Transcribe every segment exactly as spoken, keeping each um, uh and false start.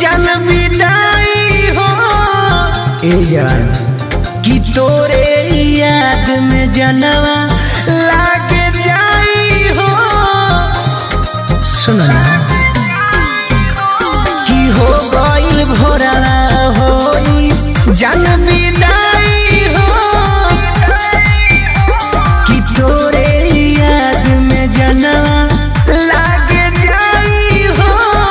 चल विदाई हो ए जान कि तोरे याद में जनवा लागे जाई हो। सुन ना कि हो गई भोरा होई जन विदाई हो कि तोरे याद में जनवा लागे जाई हो।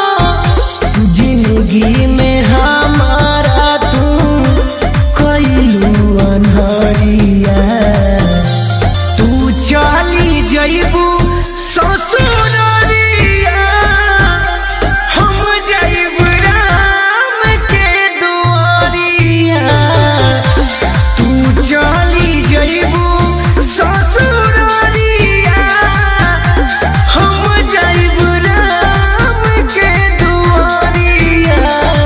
जिंदगी में हमारा तू कइलू अनहरिया तू चली जइबू ससुररिया हम जइब राम के दुआरिया तू चली जइबू ससुररिया हम जइब राम के दुआरिया।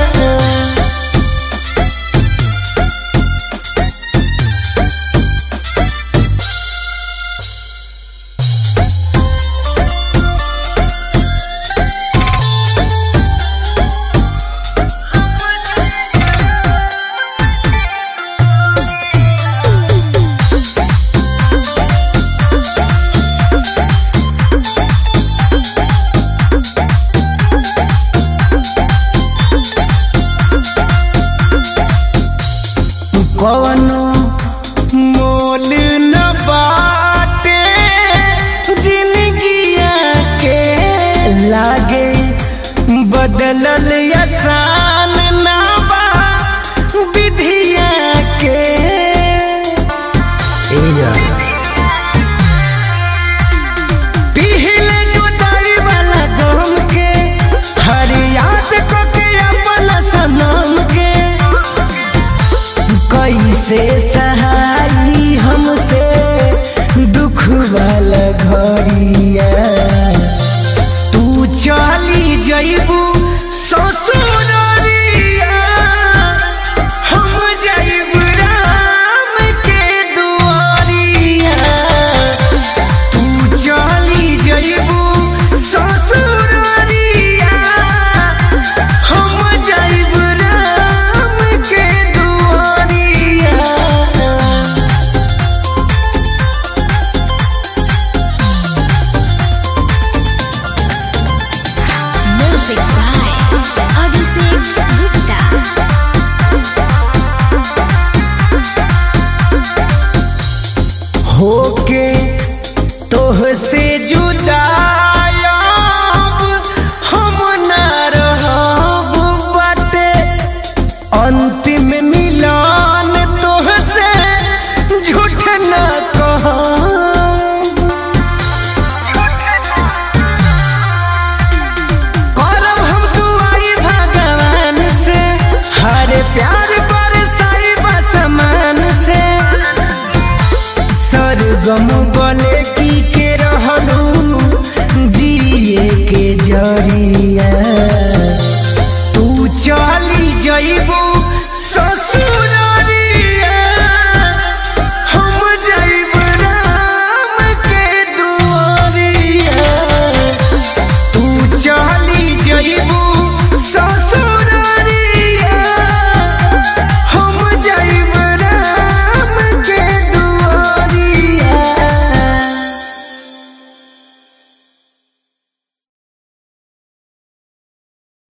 कवनो मोल न बाटे जिंदगिया के लागे बदलल आसान ना बा विधिया के। पिहिले जुदाई वाला गम के हर याद को के अपना सनम के कैसे सहाई हमसे दुख वाला घड़िया तू चली जइबू ससुररिया हम जइब राम के दुआरिया तू चली जइबू ससुररिया हम जइब राम के दुआरिया। Music by Abhishek Gupta. होके तोह से जुदाया हम ना रहब बाटे अंतिम मिलन तोह से झूठ न कहब। करब हम दुआई भगवान से हर प्यार बरसाई बसमान से सरगम बोले की